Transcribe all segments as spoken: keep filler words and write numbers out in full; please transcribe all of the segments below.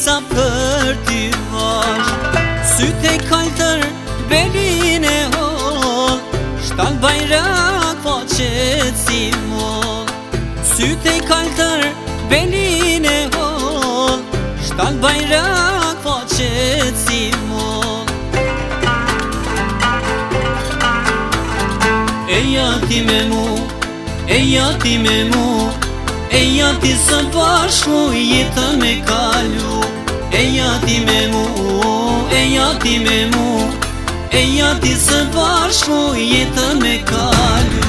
sa për ty vash. Sytë e kaltër belin e hol, shtal bajrak faqet si mol. Sytë e kaltër belin e hol, shtal bajrak faqet si mol. Eja ti me mu, eja ti me mu, eja ti së bashku jetën me kalu. Eja ti me mu, eja ti me mu, eja ti së bashku jetën me kalu.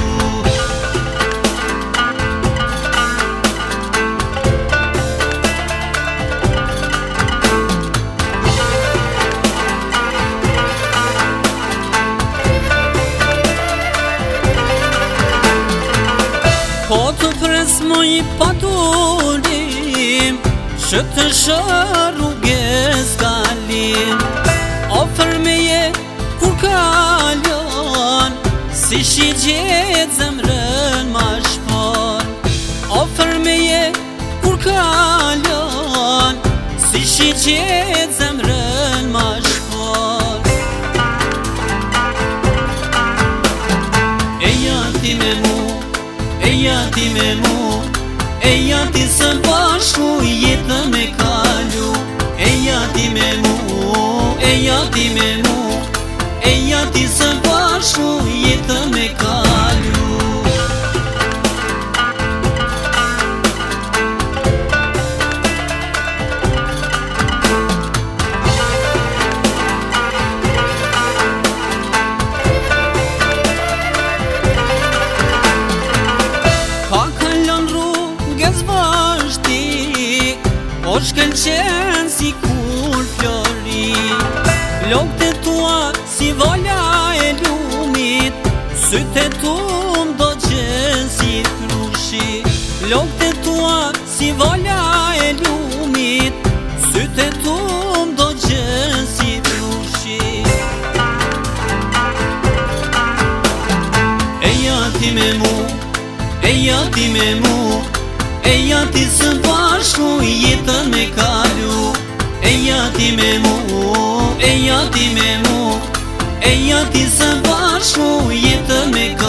Po të presmoj paturim, që të shërruges kalim. Ofër me je kur kalon, si shi gjetë zemrën ma shpon. Ofër me je kur kalon, si shi gjetë zemrën ma shpon. Eja ti me mu, eja ti me mu, eja ti së bashku jetën me kalu. Eja ti me mu, eja ti me mu, eja ti së bashku jetën me kalu. O shkëlqen si kur flori, lokët e tua si vola e lumit, sytë e tum do gjen si krushi. Lokët e tua si vola e lumit, sytë e tum do gjen si krushi. Eja ti me mu, eja ti me mu, eja ti së bashku jetën me kalu. Eja ti me mu, eja ti me mu, eja ti së bashku jetën me kalu.